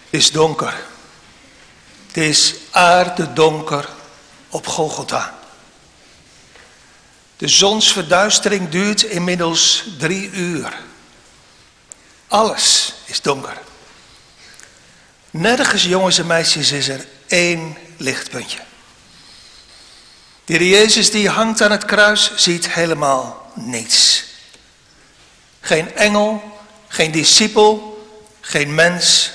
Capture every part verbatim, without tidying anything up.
is donker. Het is aardedonker op Golgotha. De zonsverduistering duurt inmiddels drie uur. Alles is donker. Nergens, jongens en meisjes, is er één lichtpuntje. De Heer Jezus die hangt aan het kruis ziet helemaal niets. Geen engel, geen discipel, geen mens,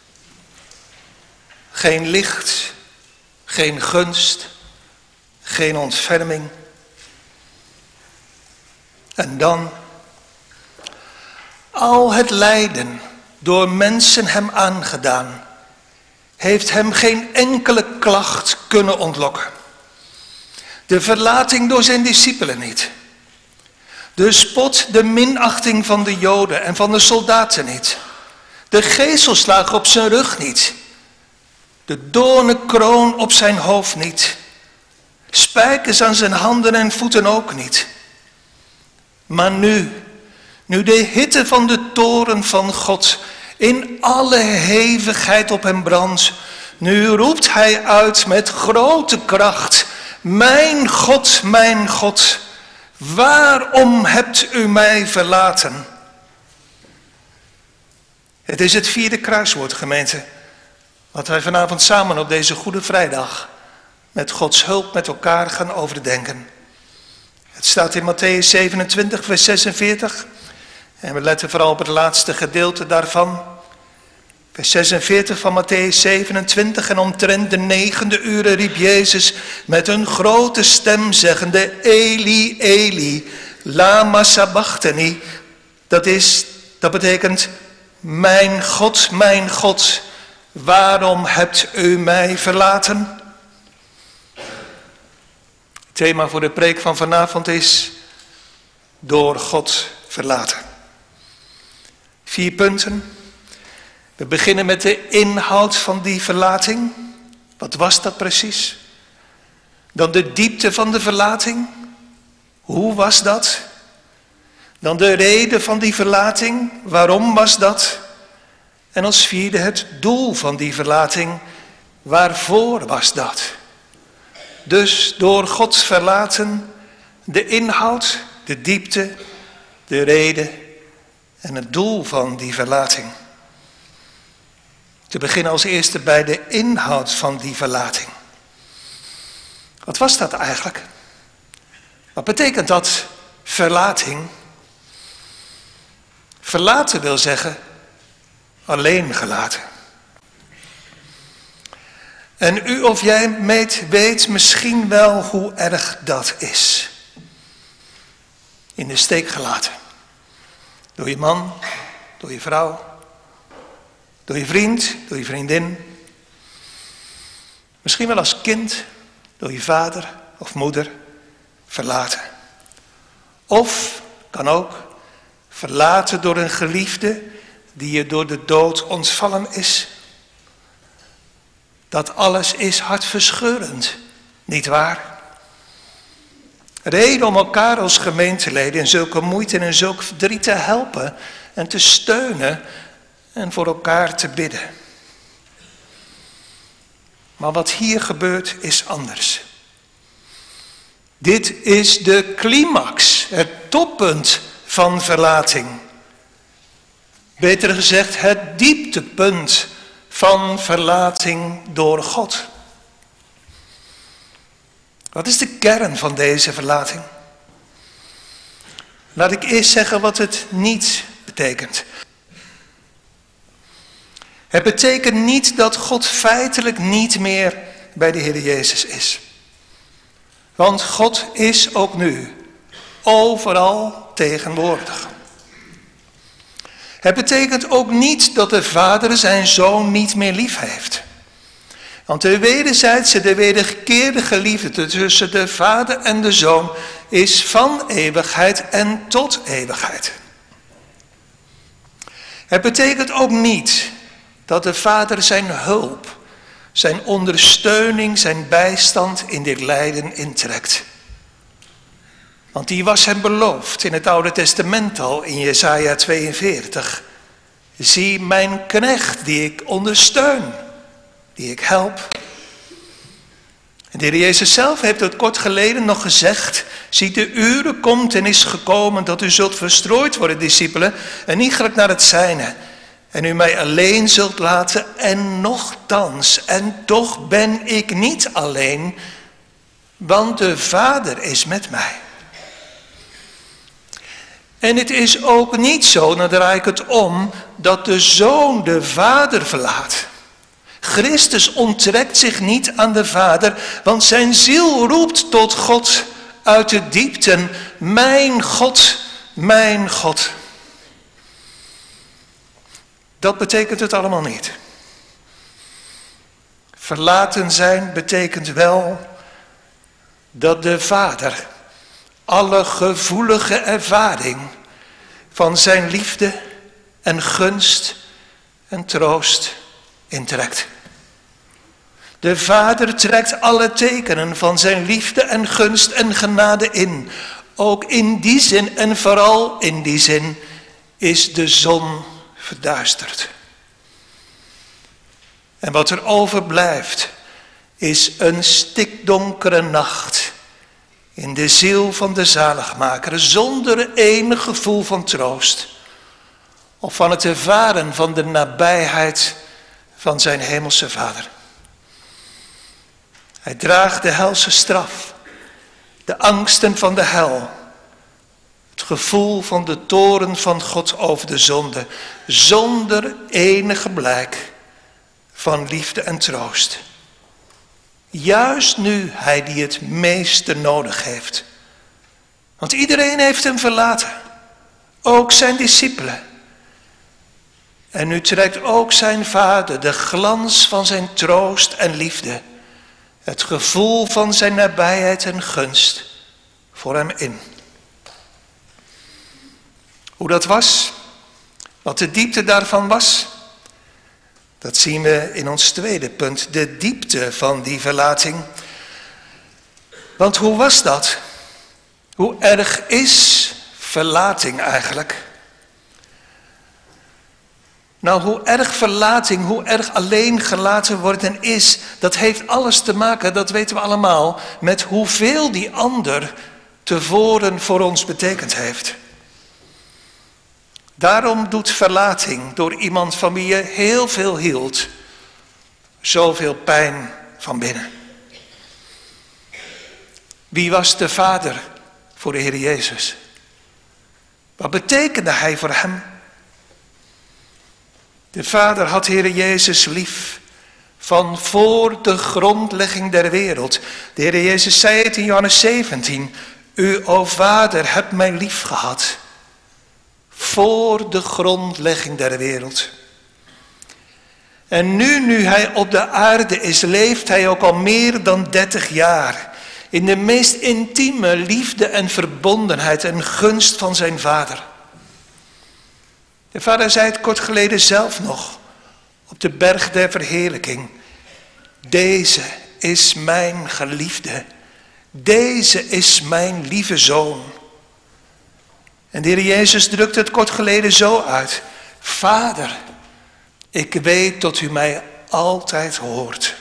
geen licht, geen gunst, geen ontferming. En dan, al het lijden door mensen hem aangedaan, heeft hem geen enkele klacht kunnen ontlokken. De verlating door zijn discipelen niet. De spot, de minachting van de Joden en van de soldaten niet. De geeselslagen op zijn rug niet. De doornenkroon op zijn hoofd niet. Spijkers aan zijn handen en voeten ook niet. Maar nu, nu de hitte van de toorn van God in alle hevigheid op hem brandt, nu roept hij uit met grote kracht: mijn God, mijn God, waarom hebt u mij verlaten? Het is het vierde kruiswoord, gemeente, wat wij vanavond samen op deze Goede Vrijdag met Gods hulp met elkaar gaan overdenken. Het staat in Matthäus zevenentwintig, vers zesenveertig. En we letten vooral op het laatste gedeelte daarvan. Vers zesenveertig van Matthäus zevenentwintig. En omtrent de negende uren riep Jezus met een grote stem zeggende: Eli, Eli, lama sabachthani. Dat is, dat betekent: mijn God, mijn God, waarom hebt u mij verlaten? Het thema voor de preek van vanavond is: door God verlaten. Vier punten. We beginnen met de inhoud van die verlating. Wat was dat precies? Dan de diepte van de verlating. Hoe was dat? Dan de reden van die verlating. Waarom was dat? En als vierde het doel van die verlating. Waarvoor was dat? Dus door God verlaten, de inhoud, de diepte, de reden en het doel van die verlating. Te beginnen als eerste bij de inhoud van die verlating. Wat was dat eigenlijk? Wat betekent dat, verlating? Verlaten wil zeggen alleen gelaten. En u of jij meet, weet misschien wel hoe erg dat is. In de steek gelaten. Door je man, door je vrouw, door je vriend, door je vriendin. Misschien wel als kind, door je vader of moeder, verlaten. Of, kan ook, verlaten door een geliefde die je door de dood ontvallen is. Dat alles is hartverscheurend, niet waar? Reden om elkaar als gemeenteleden in zulke moeite en in zulk verdriet te helpen en te steunen en voor elkaar te bidden. Maar wat hier gebeurt is anders. Dit is de climax, het toppunt van verlating. Beter gezegd, het dieptepunt van verlating door God. Wat is de kern van deze verlating? Laat ik eerst zeggen wat het niet betekent. Het betekent niet dat God feitelijk niet meer bij de Heer Jezus is. Want God is ook nu overal tegenwoordig. Het betekent ook niet dat de vader zijn zoon niet meer lief heeft. Want de wederzijdse, de wederkerige liefde tussen de vader en de zoon is van eeuwigheid en tot eeuwigheid. Het betekent ook niet dat de vader zijn hulp, zijn ondersteuning, zijn bijstand in dit lijden intrekt. Want die was hem beloofd in het Oude Testament al in Jesaja tweeënveertig. Zie mijn knecht die ik ondersteun, die ik help. En de Heer Jezus zelf heeft het kort geleden nog gezegd. Zie, de uren komt en is gekomen dat u zult verstrooid worden, discipelen, en niet gelijk naar het zijne. En u mij alleen zult laten, en nochtans, en toch ben ik niet alleen, want de Vader is met mij. En het is ook niet zo, dan draai ik het om, dat de Zoon de Vader verlaat. Christus onttrekt zich niet aan de Vader, want zijn ziel roept tot God uit de diepten. Mijn God, mijn God. Dat betekent het allemaal niet. Verlaten zijn betekent wel dat de Vader alle gevoelige ervaring van zijn liefde en gunst en troost intrekt. De Vader trekt alle tekenen van zijn liefde en gunst en genade in. Ook in die zin en vooral in die zin is de zon verduisterd. En wat er overblijft is een stikdonkere nacht in de ziel van de zaligmaker, zonder enig gevoel van troost of van het ervaren van de nabijheid van zijn hemelse Vader. Hij draagt de helse straf, de angsten van de hel, het gevoel van de toorn van God over de zonde, zonder enige blijk van liefde en troost. Juist nu hij die het meeste nodig heeft. Want iedereen heeft hem verlaten, ook zijn discipelen. En nu trekt ook zijn Vader de glans van zijn troost en liefde, het gevoel van zijn nabijheid en gunst voor hem in. Hoe dat was, wat de diepte daarvan was, dat zien we in ons tweede punt, de diepte van die verlating. Want hoe was dat? Hoe erg is verlating eigenlijk? Nou, hoe erg verlating, hoe erg alleen gelaten worden is, dat heeft alles te maken, dat weten we allemaal, met hoeveel die ander tevoren voor ons betekend heeft. Daarom doet verlating door iemand van wie je heel veel hield, zoveel pijn van binnen. Wie was de Vader voor de Heer Jezus? Wat betekende hij voor hem? De Vader had Heer Jezus lief van voor de grondlegging der wereld. De Heer Jezus zei het in Johannes zeventien. U, o Vader, hebt mij lief gehad. Voor de grondlegging der wereld. En nu, nu hij op de aarde is, leeft hij ook al meer dan dertig jaar. In de meest intieme liefde en verbondenheid en gunst van zijn Vader. De Vader zei het kort geleden zelf nog, op de berg der verheerlijking. Deze is mijn geliefde. Deze is mijn lieve Zoon. En de Heer Jezus drukte het kort geleden zo uit. Vader, ik weet dat u mij altijd hoort.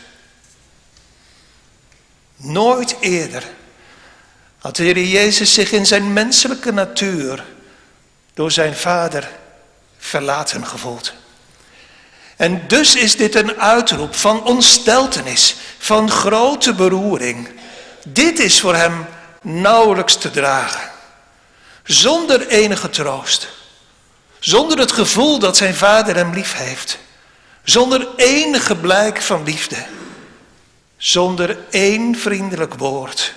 Nooit eerder had de Heer Jezus zich in zijn menselijke natuur door zijn Vader verlaten gevoeld. En dus is dit een uitroep van ontsteltenis, van grote beroering. Dit is voor hem nauwelijks te dragen. Zonder enige troost. Zonder het gevoel dat zijn Vader hem lief heeft. Zonder enige blijk van liefde. Zonder één vriendelijk woord.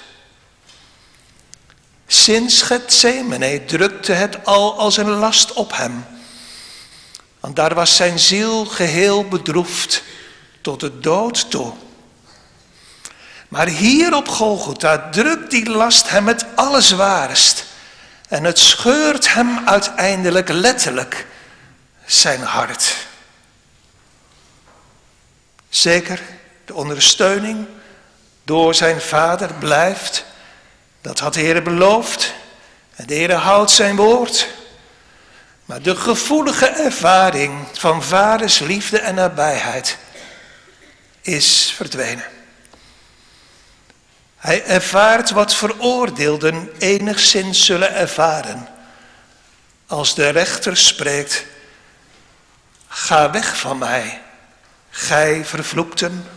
Sinds Getsemane drukte het al als een last op hem. Want daar was zijn ziel geheel bedroefd tot de dood toe. Maar hier op Golgotha drukt die last hem het allerzwaarst. En het scheurt hem uiteindelijk letterlijk zijn hart. Zeker, de ondersteuning door zijn Vader blijft. Dat had de Heer beloofd. En de Heer houdt zijn woord. Maar de gevoelige ervaring van vaders liefde en nabijheid is verdwenen. Hij ervaart wat veroordeelden enigszins zullen ervaren. Als de rechter spreekt: ga weg van mij, gij vervloekten.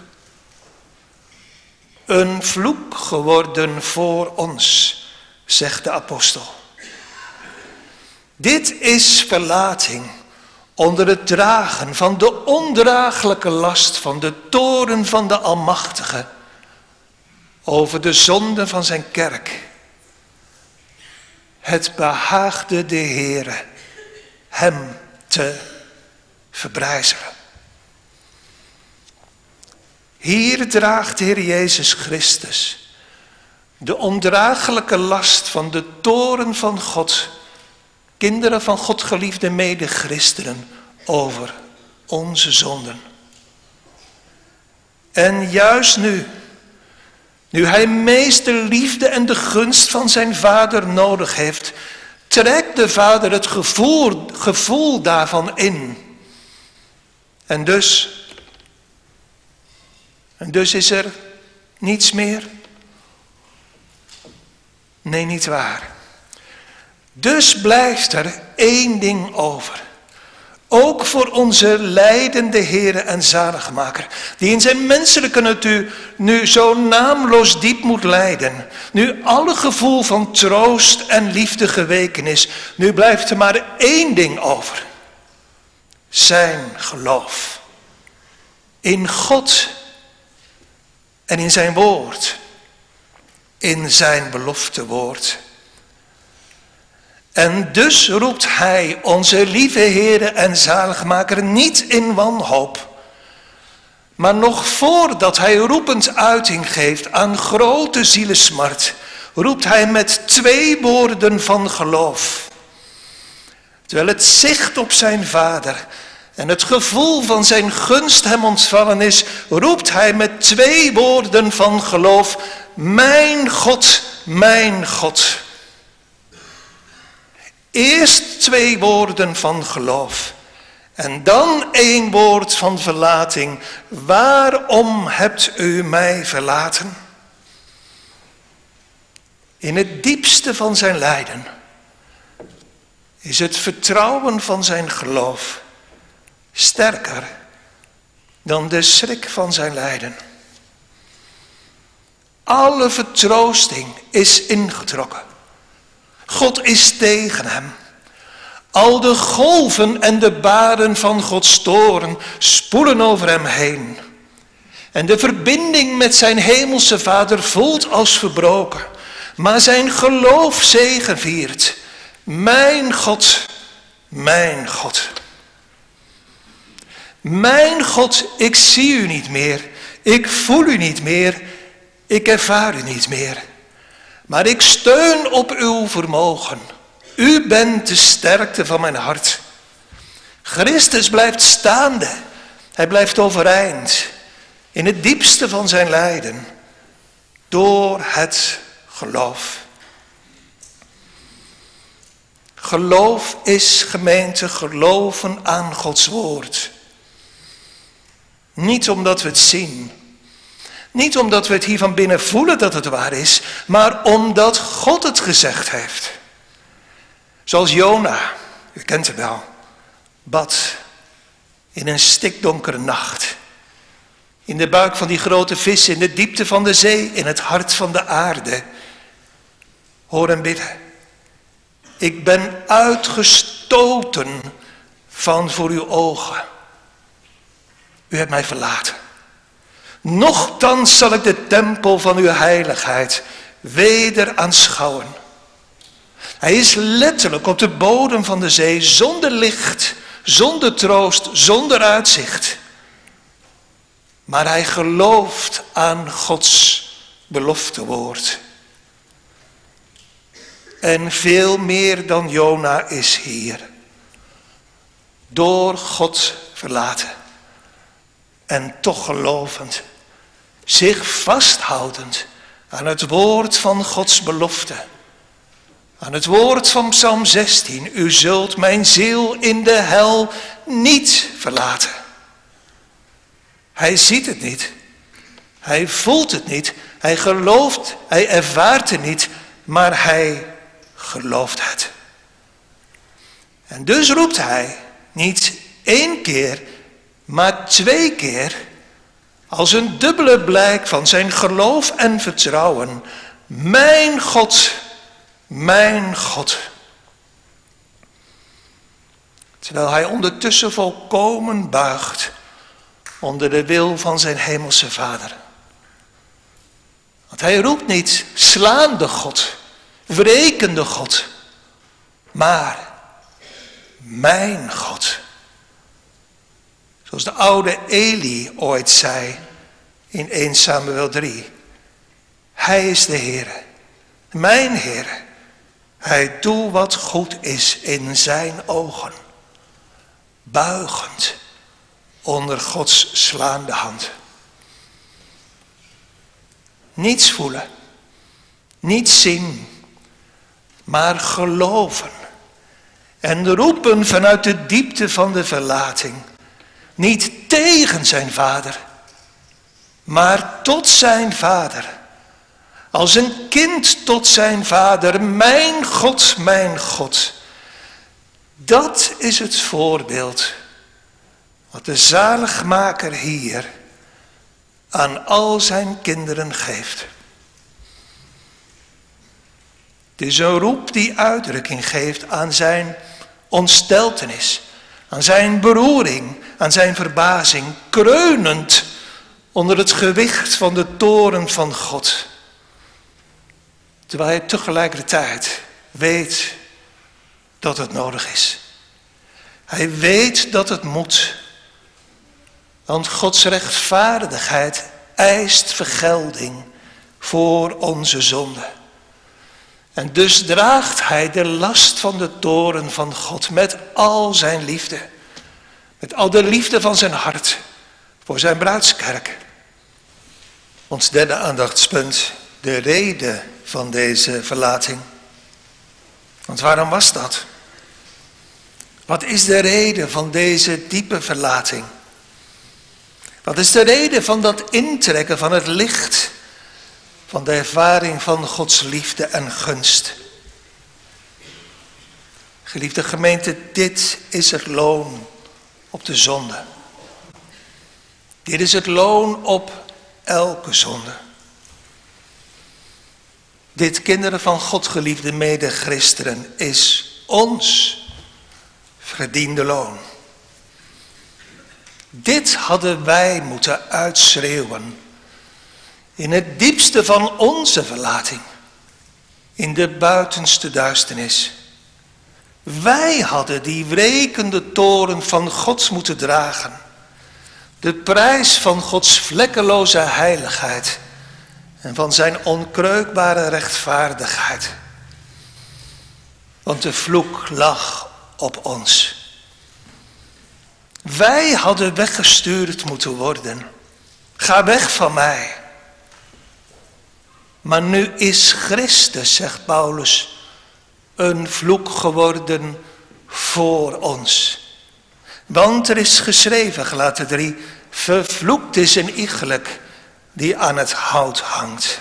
Een vloek geworden voor ons, zegt de apostel. Dit is verlating onder het dragen van de ondraaglijke last van de toorn van de Almachtige over de zonde van zijn kerk. Het behaagde de Heere hem te verbrijzelen. Hier draagt de Heer Jezus Christus de ondraaglijke last van de toorn van God, kinderen van God geliefde medechristenen, over onze zonden. En juist nu, nu hij meest de liefde en de gunst van zijn vader nodig heeft, trekt de vader het gevoel, gevoel daarvan in. En dus, en dus is er niets meer. Nee, niet waar. Dus blijft er één ding over. Ook voor onze lijdende Heere en Zaligmaker, die in zijn menselijke natuur nu zo naamloos diep moet lijden. Nu alle gevoel van troost en liefde geweken is, nu blijft er maar één ding over. Zijn geloof. In God en in zijn woord. In zijn beloftewoord. En dus roept hij onze lieve Heere en Zaligmaker niet in wanhoop, maar nog voordat hij roepend uiting geeft aan grote zielesmart, roept hij met twee woorden van geloof. Terwijl het zicht op zijn vader en het gevoel van zijn gunst hem ontvallen is, roept hij met twee woorden van geloof: mijn God, mijn God. Eerst twee woorden van geloof en dan één woord van verlating. Waarom hebt u mij verlaten? In het diepste van zijn lijden is het vertrouwen van zijn geloof sterker dan de schrik van zijn lijden. Alle vertroosting is ingetrokken. God is tegen hem. Al de golven en de baren van Gods toorn spoelen over hem heen. En de verbinding met zijn hemelse Vader voelt als verbroken. Maar zijn geloof zegeviert. Mijn God, mijn God. Mijn God, ik zie u niet meer. Ik voel u niet meer. Ik ervaar u niet meer. Maar ik steun op uw vermogen. U bent de sterkte van mijn hart. Christus blijft staande. Hij blijft overeind. In het diepste van zijn lijden. Door het geloof. Geloof is, gemeente, geloven aan Gods woord. Niet omdat we het zien. Niet omdat we het hier van binnen voelen dat het waar is, maar omdat God het gezegd heeft. Zoals Jona, u kent het wel, bad in een stikdonkere nacht. In de buik van die grote vis, in de diepte van de zee, in het hart van de aarde. Hoor hem bidden. Ik ben uitgestoten van voor uw ogen. U hebt mij verlaten. Nochtans zal ik de tempel van uw heiligheid weder aanschouwen. Hij is letterlijk op de bodem van de zee, zonder licht, zonder troost, zonder uitzicht. Maar hij gelooft aan Gods beloftewoord. En veel meer dan Jona is hier. Door God verlaten. En toch gelovend. Zich vasthoudend aan het woord van Gods belofte. Aan het woord van Psalm zestien, u zult mijn ziel in de hel niet verlaten. Hij ziet het niet, hij voelt het niet, hij gelooft, hij ervaart het niet, maar hij gelooft het. En dus roept hij niet één keer, maar twee keer, als een dubbele blijk van zijn geloof en vertrouwen, mijn God, mijn God. Terwijl hij ondertussen volkomen buigt onder de wil van zijn hemelse Vader. Want hij roept niet slaande God, wrekende God, maar mijn God. Zoals de oude Eli ooit zei in eerste Samuel drie. Hij is de Heere, mijn Heere. Hij doet wat goed is in zijn ogen. Buigend onder Gods slaande hand. Niets voelen, niets zien, maar geloven. En roepen vanuit de diepte van de verlating. Niet tegen zijn vader, maar tot zijn vader. Als een kind tot zijn vader, mijn God, mijn God. Dat is het voorbeeld wat de zaligmaker hier aan al zijn kinderen geeft. Het is een roep die uitdrukking geeft aan zijn ontsteltenis, aan zijn beroering, aan zijn verbazing, kreunend onder het gewicht van de toorn van God. Terwijl hij tegelijkertijd weet dat het nodig is. Hij weet dat het moet. Want Gods rechtvaardigheid eist vergelding voor onze zonde. En dus draagt hij de last van de toorn van God met al zijn liefde. Met al de liefde van zijn hart voor zijn bruidskerk. Ons derde aandachtspunt, de reden van deze verlating. Want waarom was dat? Wat is de reden van deze diepe verlating? Wat is de reden van dat intrekken van het licht, van de ervaring van Gods liefde en gunst? Geliefde gemeente, dit is het loon op de zonde. Dit is het loon op elke zonde. Dit, kinderen van God, geliefde medechristenen, is ons verdiende loon. Dit hadden wij moeten uitschreeuwen in het diepste van onze verlating, in de buitenste duisternis. Wij hadden die wrekende toorn van God moeten dragen, de prijs van Gods vlekkeloze heiligheid en van zijn onkreukbare rechtvaardigheid. Want de vloek lag op ons. Wij hadden weggestuurd moeten worden. Ga weg van mij. Maar nu is Christus, zegt Paulus, een vloek geworden voor ons. Want er is geschreven, Galaten drie, vervloekt is een iegelijk die aan het hout hangt.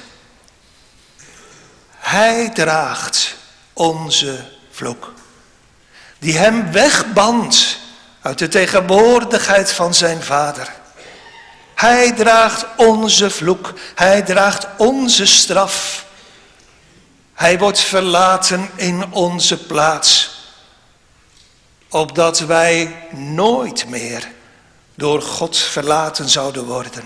Hij draagt onze vloek, die hem wegbandt uit de tegenwoordigheid van zijn vader. Hij draagt onze vloek, hij draagt onze straf. Hij wordt verlaten in onze plaats, opdat wij nooit meer door God verlaten zouden worden.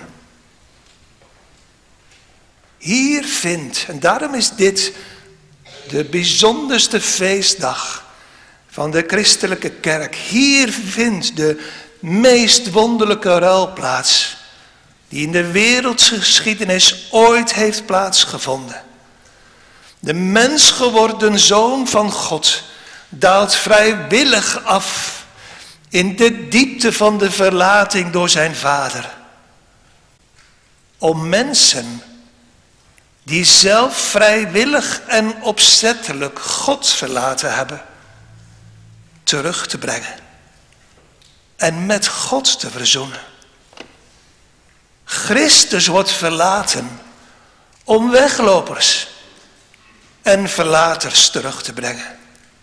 Hier vindt, en daarom is dit de bijzonderste feestdag van de christelijke kerk. Hier vindt de meest wonderlijke ruil plaats die in de wereldgeschiedenis ooit heeft plaatsgevonden. De mens geworden Zoon van God daalt vrijwillig af in de diepte van de verlating door zijn Vader. Om mensen die zelf vrijwillig en opzettelijk God verlaten hebben, terug te brengen en met God te verzoenen. Christus wordt verlaten om weglopers en verlaters terug te brengen.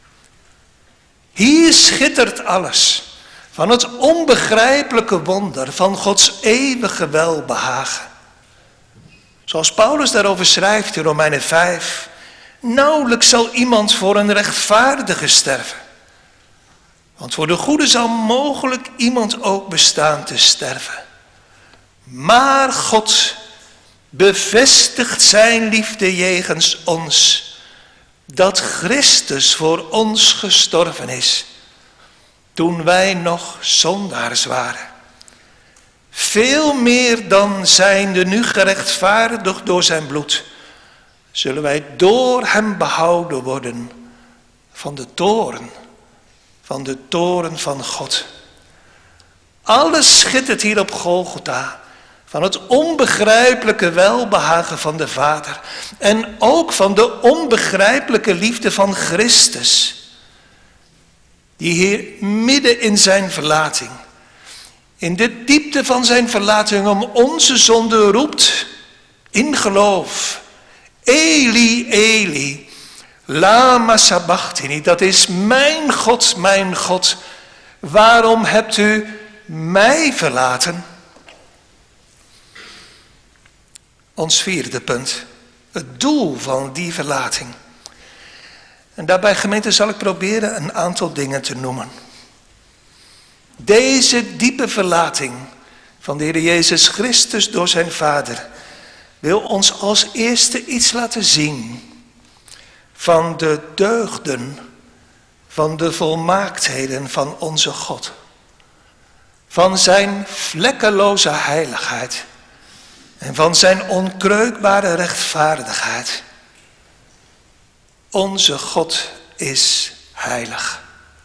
Hier schittert alles van het onbegrijpelijke wonder van Gods eeuwige welbehagen. Zoals Paulus daarover schrijft in Romeinen vijf. Nauwelijks zal iemand voor een rechtvaardige sterven. Want voor de goede zal mogelijk iemand ook bestaan te sterven. Maar God bevestigt zijn liefde jegens ons, dat Christus voor ons gestorven is, toen wij nog zondaars waren. Veel meer dan zijnde nu gerechtvaardigd door zijn bloed, zullen wij door hem behouden worden van de toorn, van de toorn van God. Alles schittert hier op Golgotha van het onbegrijpelijke welbehagen van de Vader en ook van de onbegrijpelijke liefde van Christus, die hier midden in zijn verlating, in de diepte van zijn verlating om onze zonde roept in geloof. Eli, Eli, lama sabachthani, dat is mijn God, mijn God, waarom hebt u mij verlaten? Ons vierde punt, het doel van die verlating. En daarbij, gemeente, zal ik proberen een aantal dingen te noemen. Deze diepe verlating van de Heer Jezus Christus door zijn Vader wil ons als eerste iets laten zien van de deugden, van de volmaaktheden van onze God. Van zijn vlekkeloze heiligheid en van zijn onkreukbare rechtvaardigheid. Onze God is heilig.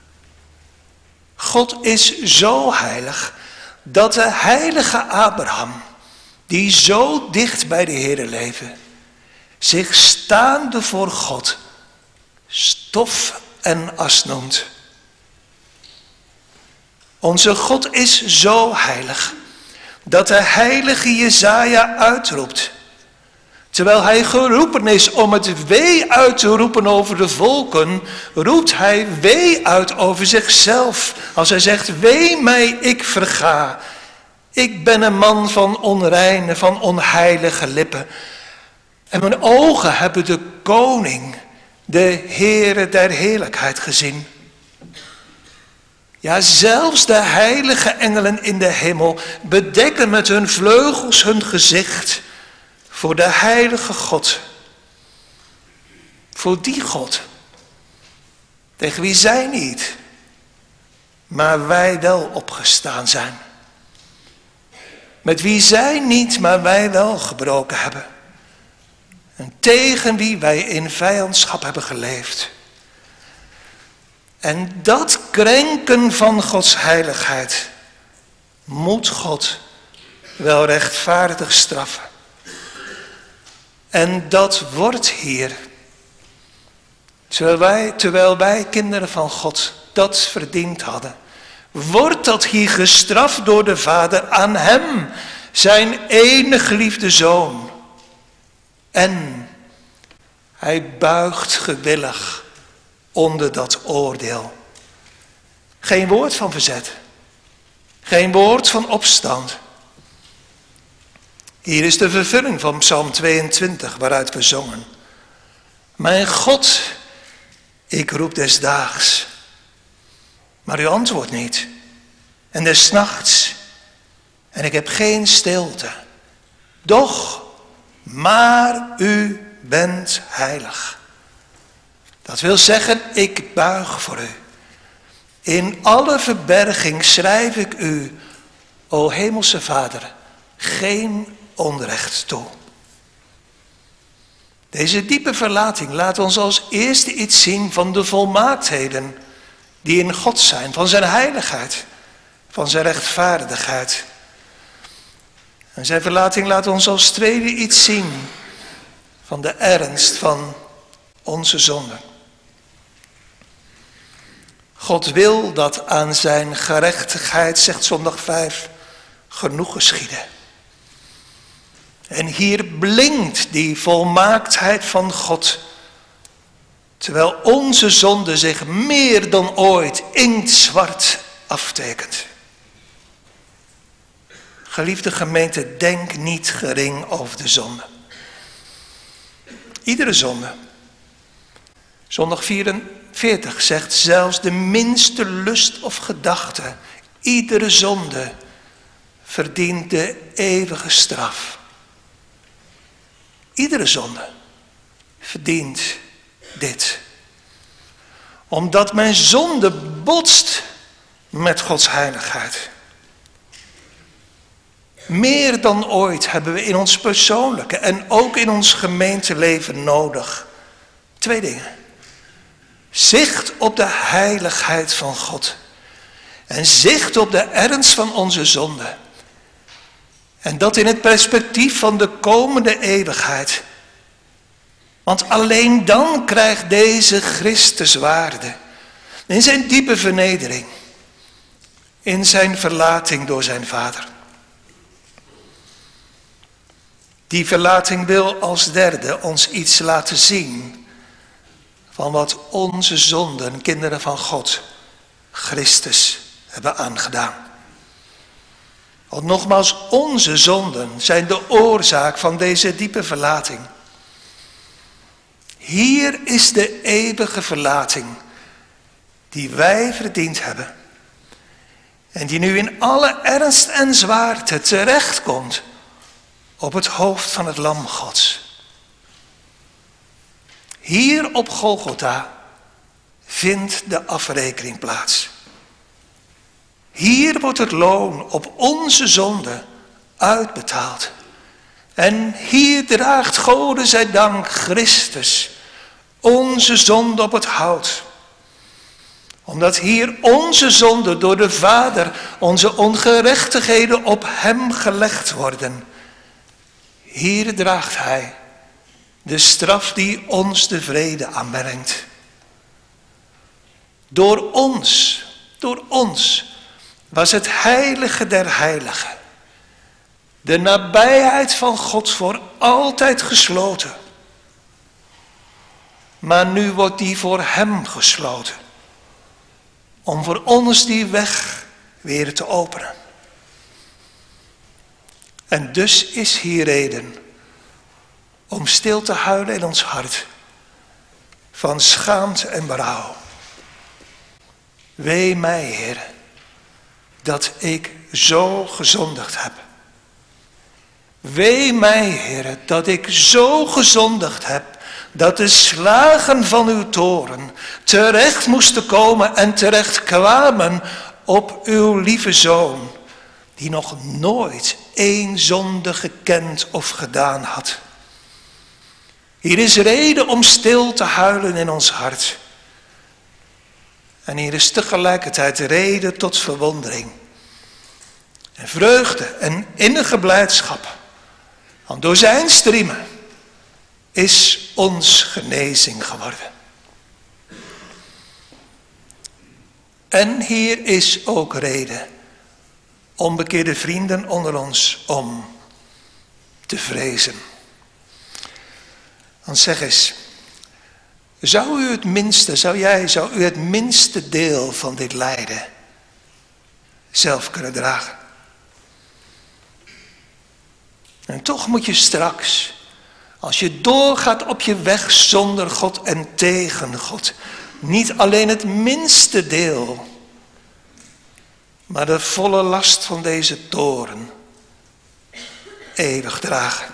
God is zo heilig dat de heilige Abraham, die zo dicht bij de Heere leefde, zich staande voor God stof en as noemt. Onze God is zo heilig dat de heilige Jesaja uitroept, terwijl hij geroepen is om het wee uit te roepen over de volken, roept hij wee uit over zichzelf. Als hij zegt, wee mij, ik verga. Ik ben een man van onreine, van onheilige lippen. En mijn ogen hebben de koning, de Heere der heerlijkheid gezien. Ja, zelfs de heilige engelen in de hemel bedekken met hun vleugels hun gezicht voor de heilige God. Voor die God, tegen wie zij niet, maar wij wel opgestaan zijn. Met wie zij niet, maar wij wel gebroken hebben. En tegen wie wij in vijandschap hebben geleefd. En dat krenken van Gods heiligheid moet God wel rechtvaardig straffen. En dat wordt hier, terwijl wij, terwijl wij kinderen van God dat verdiend hadden, wordt dat hier gestraft door de Vader aan hem, zijn enige geliefde Zoon. En hij buigt gewillig onder dat oordeel. Geen woord van verzet. Geen woord van opstand. Hier is de vervulling van Psalm tweeëntwintig waaruit we zongen. Mijn God, ik roep des daags, maar u antwoordt niet. En des nachts, en ik heb geen stilte. Doch, maar u bent heilig. Dat wil zeggen, ik buig voor u. In alle verberging schrijf ik u, o hemelse Vader, geen onrecht toe. Deze diepe verlating laat ons als eerste iets zien van de volmaaktheden die in God zijn, van zijn heiligheid, van zijn rechtvaardigheid. En zijn verlating laat ons als tweede iets zien van de ernst van onze zonde. God wil dat aan zijn gerechtigheid, zegt zondag vijf, genoeg geschieden. En hier blinkt die volmaaktheid van God, terwijl onze zonde zich meer dan ooit inktzwart aftekent. Geliefde gemeente, denk niet gering over de zonde. Iedere zonde. Zondag vierenveertig zegt zelfs de minste lust of gedachte, iedere zonde verdient de eeuwige straf. Iedere zonde verdient dit. Omdat mijn zonde botst met Gods heiligheid. Meer dan ooit hebben we in ons persoonlijke en ook in ons gemeenteleven nodig twee dingen. Zicht op de heiligheid van God. En zicht op de ernst van onze zonde. En dat in het perspectief van de komende eeuwigheid. Want alleen dan krijgt deze Christus waarde. In zijn diepe vernedering. In zijn verlating door zijn Vader. Die verlating wil als derde ons iets laten zien van wat onze zonden, kinderen van God, Christus hebben aangedaan. Want nogmaals, onze zonden zijn de oorzaak van deze diepe verlating. Hier is de eeuwige verlating die wij verdiend hebben. En die nu in alle ernst en zwaarte terechtkomt op het hoofd van het Lam Gods. Hier op Golgotha vindt de afrekening plaats. Hier wordt het loon op onze zonde uitbetaald. En hier draagt Gode zij dank Christus onze zonde op het hout. Omdat hier onze zonde door de Vader, onze ongerechtigheden op hem gelegd worden. Hier draagt hij de straf die ons de vrede aanbrengt. Door ons, door ons was het heilige der heiligen. De nabijheid van God voor altijd gesloten. Maar nu wordt die voor hem gesloten. Om voor ons die weg weer te openen. En dus is hier reden om stil te huilen in ons hart. Van schaamte en berouw. Wee mij, Heer, dat ik zo gezondigd heb. Wee mij, Heer, dat ik zo gezondigd heb, dat de slagen van uw toorn terecht moesten komen en terecht kwamen op uw lieve Zoon, die nog nooit één zonde gekend of gedaan had. Hier is reden om stil te huilen in ons hart. En hier is tegelijkertijd reden tot verwondering. En vreugde en innige blijdschap. Want door zijn striemen is ons genezing geworden. En hier is ook reden, onbekeerde vrienden onder ons, om te vrezen. Want zeg eens, zou u het minste, zou jij, zou u het minste deel van dit lijden zelf kunnen dragen? En toch moet je straks, als je doorgaat op je weg zonder God en tegen God, niet alleen het minste deel, maar de volle last van deze toren eeuwig dragen.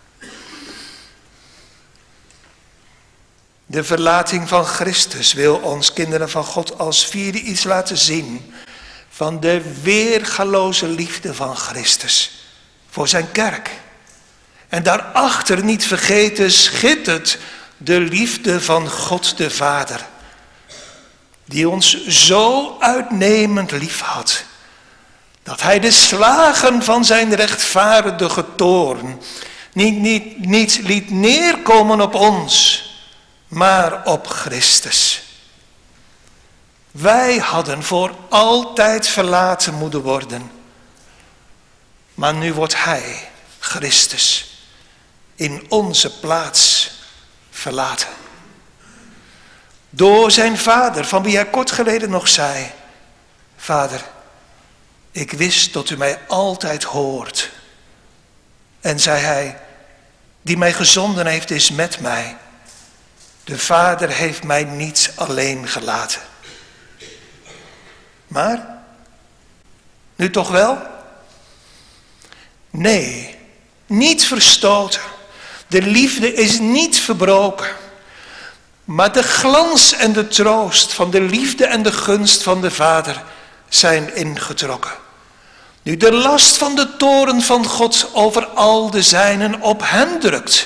De verlating van Christus wil ons, kinderen van God, als vierde iets laten zien van de weergaloze liefde van Christus voor zijn kerk. En daarachter, niet vergeten, schittert de liefde van God de Vader, die ons zo uitnemend lief had, dat hij de slagen van zijn rechtvaardige toorn niet, niet, niet liet neerkomen op ons, maar op Christus. Wij hadden voor altijd verlaten moeten worden. Maar nu wordt hij, Christus, in onze plaats verlaten. Door zijn vader, van wie hij kort geleden nog zei: Vader, ik wist dat u mij altijd hoort. En zei hij: die mij gezonden heeft is met mij. De Vader heeft mij niet alleen gelaten. Maar, nu toch wel? Nee, niet verstoten. De liefde is niet verbroken. Maar de glans en de troost van de liefde en de gunst van de Vader zijn ingetrokken. Nu de last van de toorn van God over al de zijnen op hem drukt.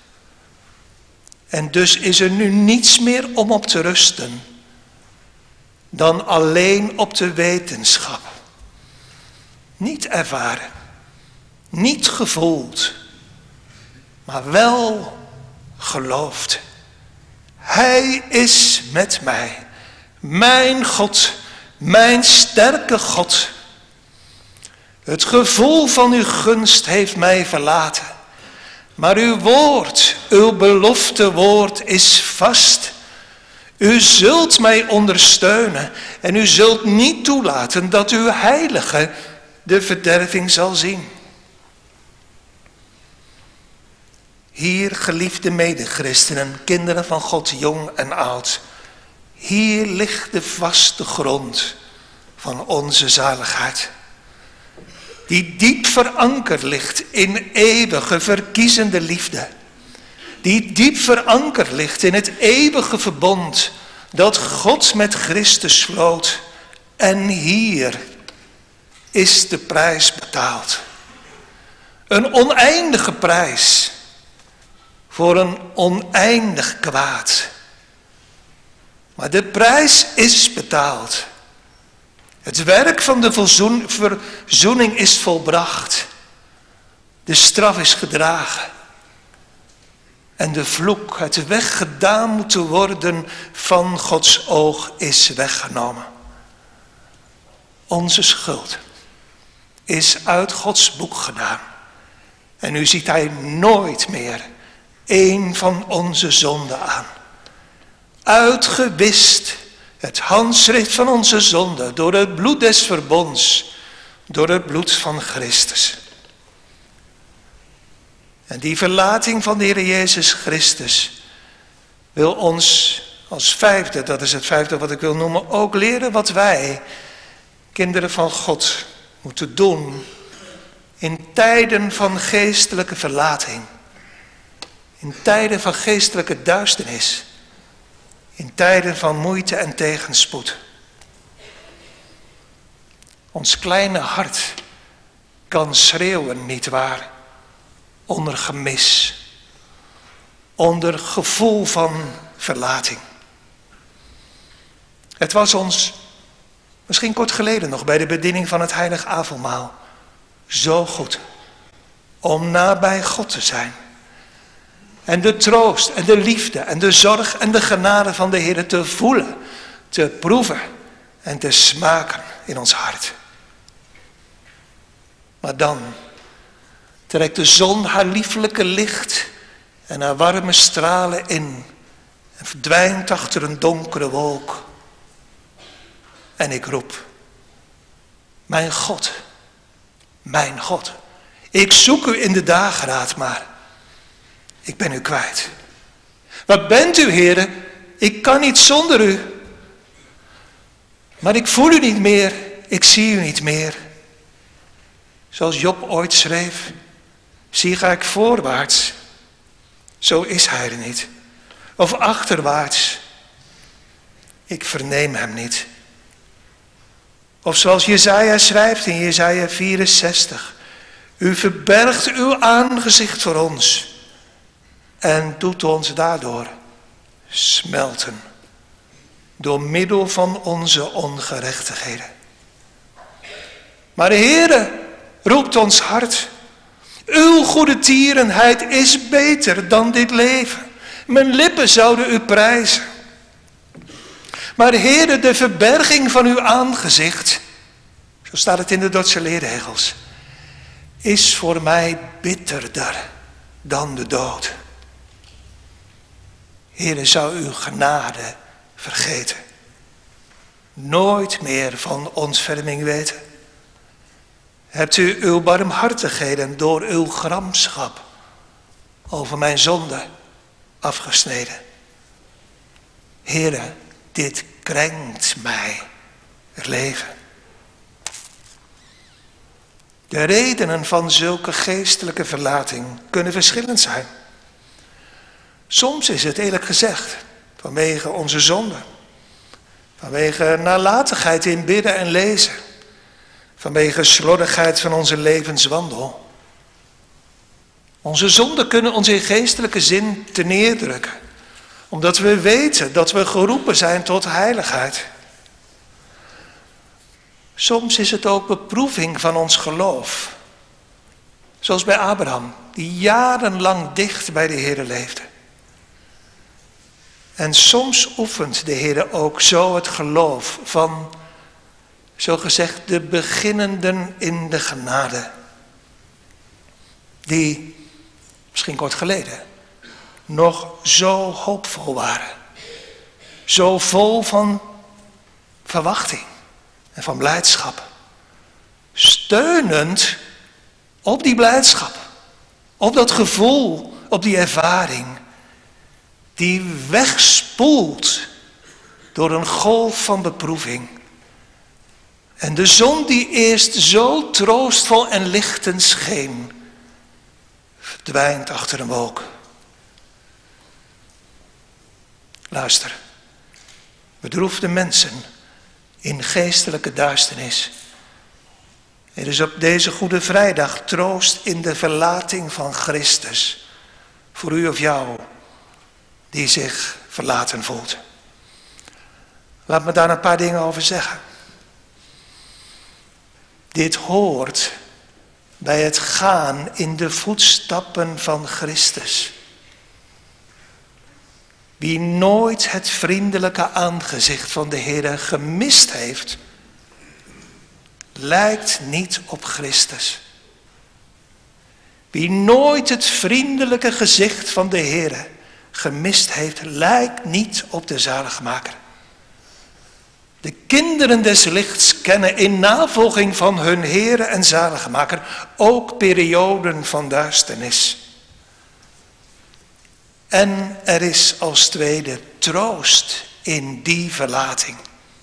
En dus is er nu niets meer om op te rusten dan alleen op de wetenschap. Niet ervaren, niet gevoeld, maar wel geloofd. Hij is met mij, mijn God, mijn sterke God. Het gevoel van uw gunst heeft mij verlaten. Maar uw woord, uw belofte woord is vast. U zult mij ondersteunen en u zult niet toelaten dat uw heilige de verderving zal zien. Hier, geliefde medechristenen, kinderen van God, jong en oud. Hier ligt de vaste grond van onze zaligheid. Die diep verankerd ligt in eeuwige verkiezende liefde. Die diep verankerd ligt in het eeuwige verbond dat God met Christus sloot. En hier is de prijs betaald. Een oneindige prijs voor een oneindig kwaad. Maar de prijs is betaald. Het werk van de verzoen, verzoening is volbracht. De straf is gedragen. En de vloek, het weggedaan moeten worden van Gods oog, is weggenomen. Onze schuld is uit Gods boek gedaan. En nu ziet hij nooit meer één van onze zonden aan. Uitgewist, het handschrift van onze zonde, door het bloed des verbonds, door het bloed van Christus. En die verlating van de Heer Jezus Christus wil ons als vijfde, dat is het vijfde wat ik wil noemen, ook leren wat wij, kinderen van God, moeten doen in tijden van geestelijke verlating. In tijden van geestelijke duisternis. In tijden van moeite en tegenspoed. Ons kleine hart kan schreeuwen, nietwaar, onder gemis, onder gevoel van verlating. Het was ons, misschien kort geleden nog, bij de bediening van het heilig avondmaal, zo goed om nabij God te zijn. En de troost en de liefde en de zorg en de genade van de Heer te voelen, te proeven en te smaken in ons hart. Maar dan trekt de zon haar lieflijke licht en haar warme stralen in en verdwijnt achter een donkere wolk. En ik roep: mijn God, mijn God, ik zoek u in de dageraad, maar ik ben u kwijt. Waar bent u, Heere? Ik kan niet zonder u. Maar ik voel u niet meer, ik zie u niet meer. Zoals Job ooit schreef: zie ga ik voorwaarts, zo is hij er niet. Of achterwaarts, ik verneem hem niet. Of zoals Jesaja schrijft in Jesaja vierenzestig: u verbergt uw aangezicht voor ons en doet ons daardoor smelten, door middel van onze ongerechtigheden. Maar de Heere roept ons hart: Uw goede tierenheid is beter dan dit leven. Mijn lippen zouden u prijzen. Maar Heere, de verberging van uw aangezicht, zo staat het in de Dordtse leerregels, is voor mij bitterder dan de dood. Heere, zou uw genade vergeten. Nooit meer van ontferming weten. Hebt u uw barmhartigheden door uw gramschap over mijn zonde afgesneden. Heere, dit krenkt mij het leven. De redenen van zulke geestelijke verlating kunnen verschillend zijn. Soms is het eerlijk gezegd vanwege onze zonde. Vanwege nalatigheid in bidden en lezen. Vanwege slordigheid van onze levenswandel. Onze zonden kunnen ons in geestelijke zin te neerdrukken. Omdat we weten dat we geroepen zijn tot heiligheid. Soms is het ook beproeving van ons geloof. Zoals bij Abraham, die jarenlang dicht bij de Heere leefde. En soms oefent de Heere ook zo het geloof van, zo gezegd, de beginnenden in de genade. Die, misschien kort geleden, nog zo hoopvol waren. Zo vol van verwachting en van blijdschap. Steunend op die blijdschap. Op dat gevoel, op die ervaring. Die wegspoelt door een golf van beproeving. En de zon die eerst zo troostvol en lichtend scheen, verdwijnt achter een wolk. Luister, bedroefde mensen in geestelijke duisternis. Er is op deze Goede Vrijdag troost in de verlating van Christus. Voor u of jou die zich verlaten voelt. Laat me daar een paar dingen over zeggen. Dit hoort bij het gaan in de voetstappen van Christus. Wie nooit het vriendelijke aangezicht van de Heer gemist heeft, lijkt niet op Christus. Wie nooit het vriendelijke gezicht van de Heer gemist heeft, lijkt niet op de zaligmaker. De kinderen des lichts kennen in navolging van hun Heer en zaligmaker ook perioden van duisternis. En er is als tweede troost in die verlating.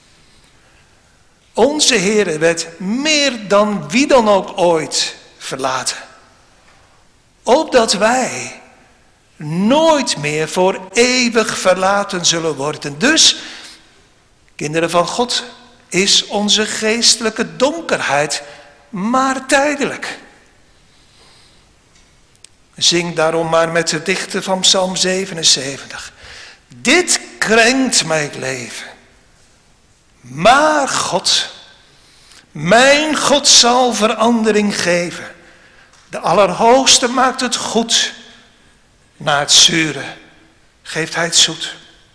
Onze Heer werd meer dan wie dan ook ooit verlaten. Opdat wij nooit meer voor eeuwig verlaten zullen worden. Dus, kinderen van God, is onze geestelijke donkerheid maar tijdelijk. Zing daarom maar met de dichter van Psalm zevenenzeventig. Dit krenkt mijn leven. Maar God, mijn God zal verandering geven. De Allerhoogste maakt het goed. Na het zure geeft hij het zoet.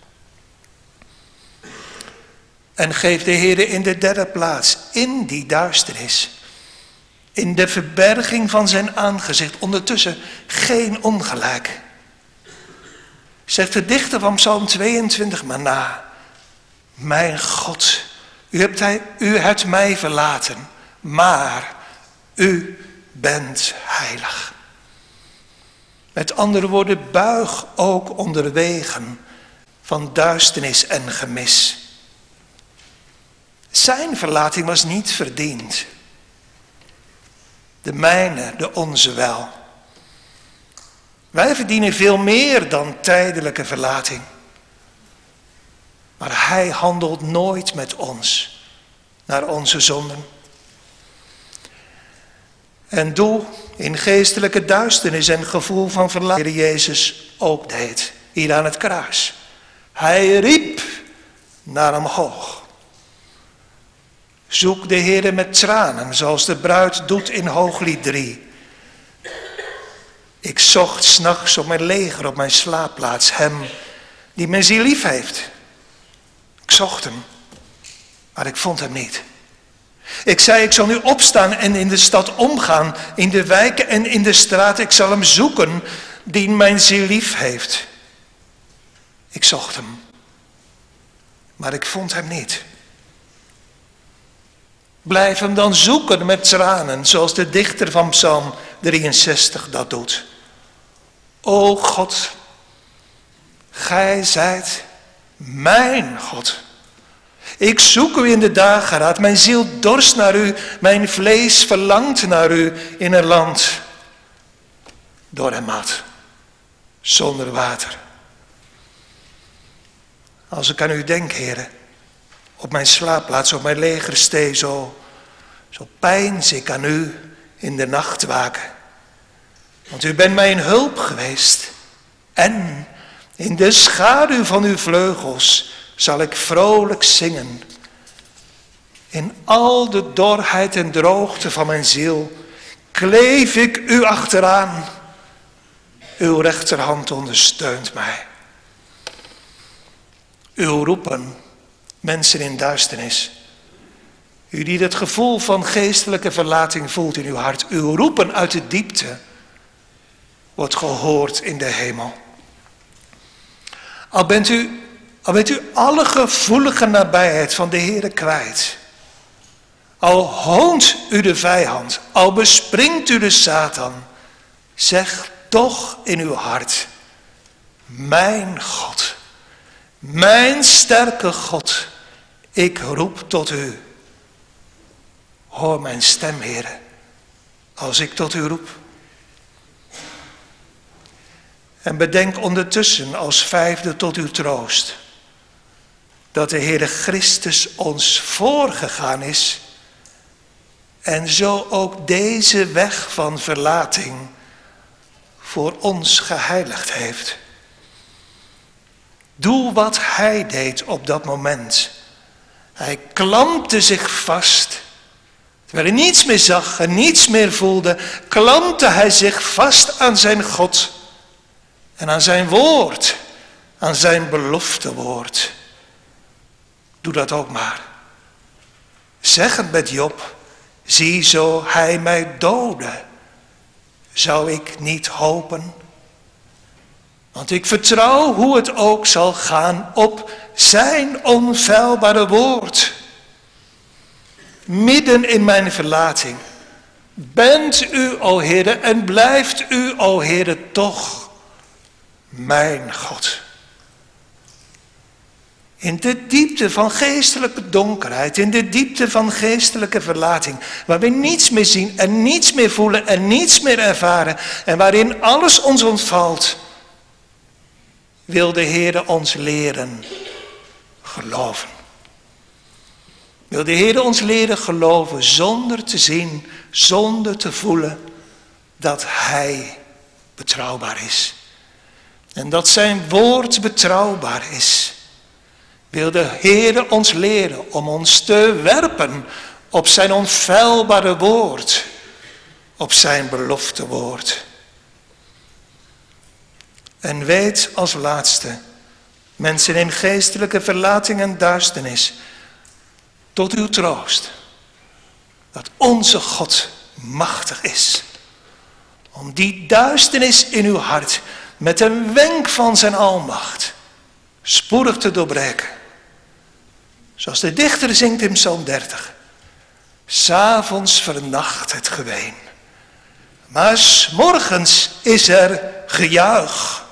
En geeft de Heer in de derde plaats, in die duisternis, in de verberging van zijn aangezicht, ondertussen geen ongelijk. Zegt de dichter van Psalm tweeëntwintig maar na. Mijn God, u hebt, hij, u hebt mij verlaten, maar u bent heilig. Met andere woorden, buig ook onder wegen van duisternis en gemis. Zijn verlating was niet verdiend. De mijne, de onze wel. Wij verdienen veel meer dan tijdelijke verlating. Maar hij handelt nooit met ons naar onze zonden. En doe in geestelijke duisternis en gevoel van verlating, Heer Jezus ook deed, hier aan het kruis. Hij riep naar omhoog. Zoek de Heere met tranen, zoals de bruid doet in Hooglied drie. Ik zocht 's nachts op mijn leger, op mijn slaapplaats, hem die mijn ziel lief heeft. Ik zocht hem, maar ik vond hem niet. Ik zei, ik zal nu opstaan en in de stad omgaan, in de wijken en in de straten. Ik zal hem zoeken die mijn ziel lief heeft. Ik zocht hem, maar ik vond hem niet. Blijf hem dan zoeken met tranen, zoals de dichter van Psalm drieënzestig dat doet. O God, gij zijt mijn God. Ik zoek u in de dageraad, mijn ziel dorst naar u, mijn vlees verlangt naar u in een land door en mat, zonder water. Als ik aan u denk, heren, op mijn slaapplaats, op mijn legerstee, zo, zo peins ik aan u in de nachtwaken. Want u bent mij een hulp geweest. En in de schaduw van uw vleugels zal ik vrolijk zingen. In al de dorheid en droogte van mijn ziel kleef ik u achteraan. Uw rechterhand ondersteunt mij. Uw roepen, mensen in duisternis. U die het gevoel van geestelijke verlating voelt in uw hart. Uw roepen uit de diepte wordt gehoord in de hemel. Al bent u, al bent u alle gevoelige nabijheid van de Heere kwijt. Al hoont u de vijand, al bespringt u de Satan. Zeg toch in uw hart, mijn God, mijn sterke God, ik roep tot u. Hoor mijn stem, Heere, als ik tot u roep. En bedenk ondertussen als vijfde tot uw troost, dat de Heere Christus ons voorgegaan is en zo ook deze weg van verlating voor ons geheiligd heeft. Doe wat hij deed op dat moment. Hij klampte zich vast. Terwijl hij niets meer zag en niets meer voelde, klampte hij zich vast aan zijn God. En aan zijn woord, aan zijn beloftewoord. Doe dat ook maar. Zeg het met Job, zie zo hij mij doodde. Zou ik niet hopen? Want ik vertrouw hoe het ook zal gaan op zijn onfeilbare woord. Midden in mijn verlating bent u, o Heere, en blijft u, o Heere, toch mijn God. In de diepte van geestelijke donkerheid, in de diepte van geestelijke verlating, waar we niets meer zien en niets meer voelen en niets meer ervaren en waarin alles ons ontvalt, wil de Heere ons leren geloven. Wil de Heere ons leren geloven zonder te zien, zonder te voelen dat Hij betrouwbaar is. En dat zijn woord betrouwbaar is. Wil de Heere ons leren om ons te werpen op zijn onfeilbare woord, op zijn beloftewoord. En weet als laatste, mensen in geestelijke verlating en duisternis, tot uw troost, dat onze God machtig is om die duisternis in uw hart met een wenk van zijn almacht spoedig te doorbreken. Zoals de dichter zingt in Psalm dertig. 'S Avonds vernacht het geween, maar 's morgens is er gejuich.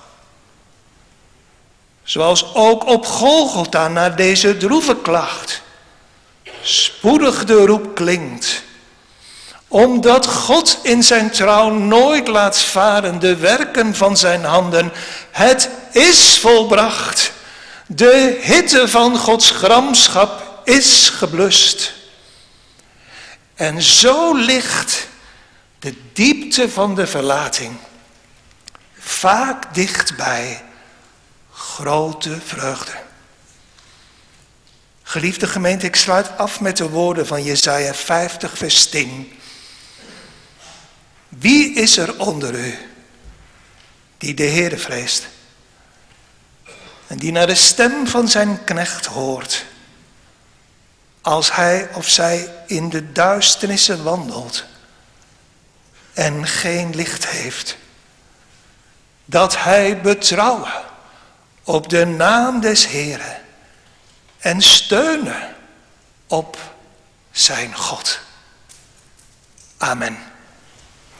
Zoals ook op Golgotha naar deze droeve klacht spoedig de roep klinkt, omdat God in zijn trouw nooit laat varen de werken van zijn handen. Het is volbracht. De hitte van Gods gramschap is geblust. En zo ligt de diepte van de verlating vaak dichtbij grote vreugde. Geliefde gemeente, ik sluit af met de woorden van Jesaja vijftig vers tien. Wie is er onder u die de Heere vreest en die naar de stem van zijn knecht hoort, als hij of zij in de duisternissen wandelt en geen licht heeft, dat hij betrouwen op de naam des Heeren en steunen op zijn God. Amen.